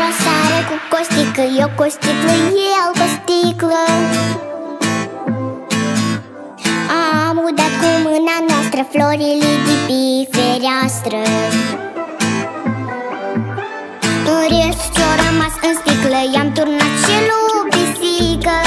sare cu costică, eu cu o sticlă, el cu o sticlă. Am udat cu mâna noastră florile de pe fereastră. În rest ce-o rămas în sticlă i-am turnat și lui pisică.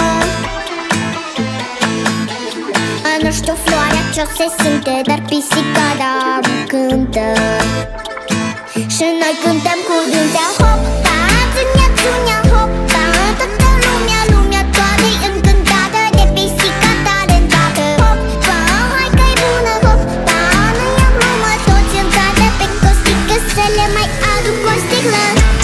Nu știu floarea ce-o se simte, dar pisica da cântă. Și noi cântăm cu dânsea, hop-ta, țânia, țânia, hop-ta. Toată lumea toată-i încântată de pisica talentată. Hop-ta, hai că-i bună, hop-ta. Noi am glumă toți în cadă pe costică, să le mai aduc o sticlă.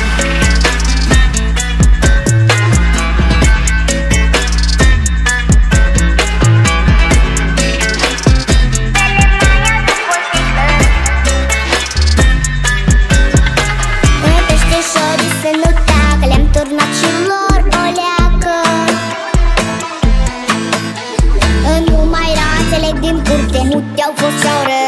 Turnat și lor o leacă. Numai rațele din curte nu te-au fost și-au